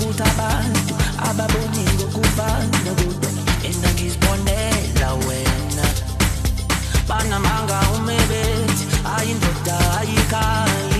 ukuthi abantu ababoni ngokufana kodwa mina ngizibonela wena banamanga umebethi ayindoda ayikhaya